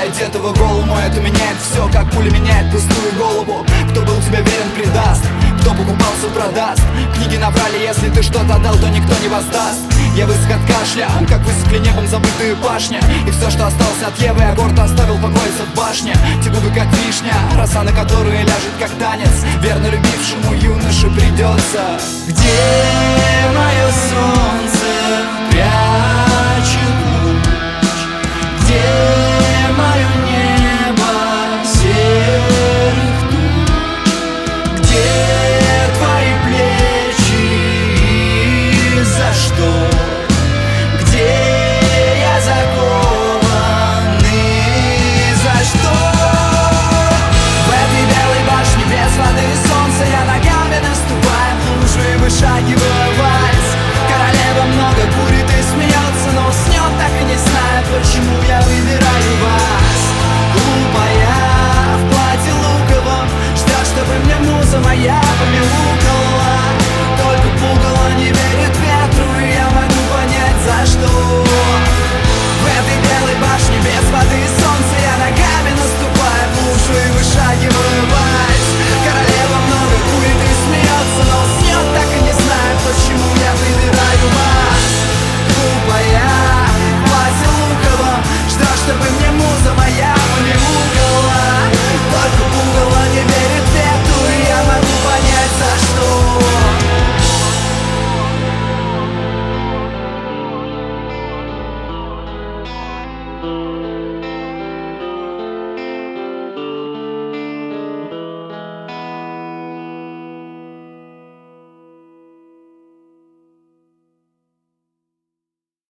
одетого голому. Это меняет все, как пуля меняет пустую голову. Кто был тебе верен, предаст, кто покупался, продаст. Книги наврали, если ты что-то дал, то никто не воздаст. Я высох от кашля, как высохли небом забытые башни. И все, что осталось от Евы, я гордо оставил покоиться в башне. Те губы, как вишня, роса на которые ляжет, как танец. Верно любившему юноше придется. Где мое солнце?